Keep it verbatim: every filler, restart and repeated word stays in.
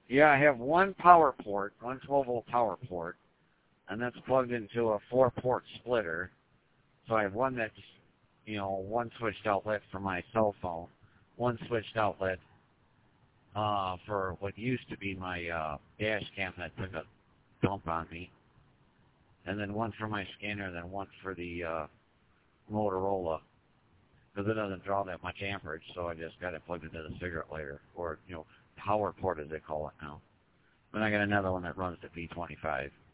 Yeah, I have one power port, one twelve volt power port, and that's plugged into a four port splitter. So I have one that's, you know, one switched outlet for my cell phone, one switched outlet uh, for what used to be my uh, dash cam that took a dump on me, and then one for my scanner, and then one for the uh, Motorola, because it doesn't draw that much amperage, so I just got it plugged into the cigarette lighter, or, you know, power port as they call it now. Then I got another one that runs to P twenty-five.